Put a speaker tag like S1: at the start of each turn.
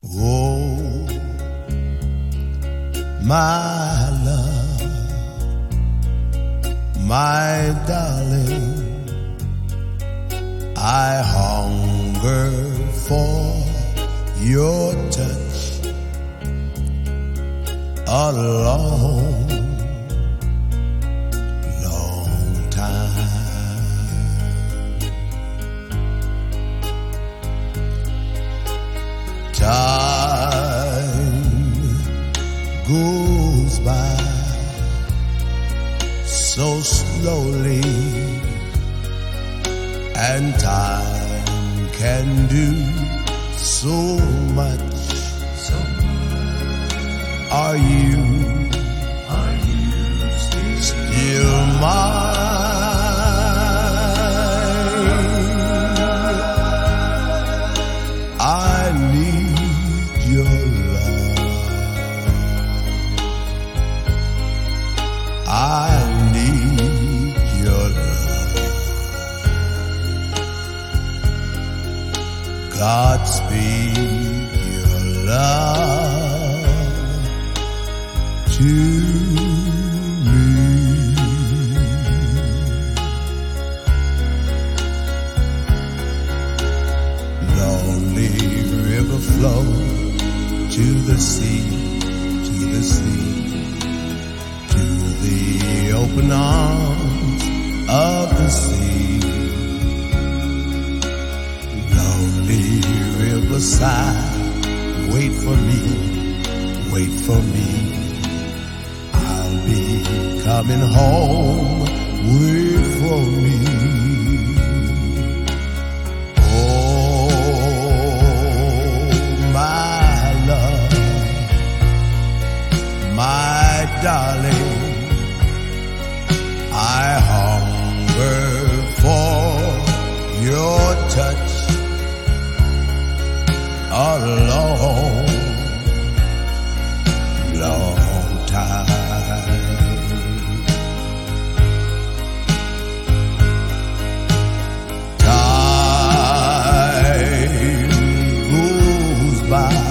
S1: Oh, my love, my darling, I hunger for your touch a long, long time. Time goes by so slowly, and time can do so much. Are you still mine? I need your love. I need your love. Godspeed your love to me. Lonely river flow to the sea, to the sea, to the open arms of the sea. Lonely riverside, wait for me, wait for me. I'll be coming home, wait for me. Oh, my love, my darling, I hunger for your touch a long, long time. Time goes by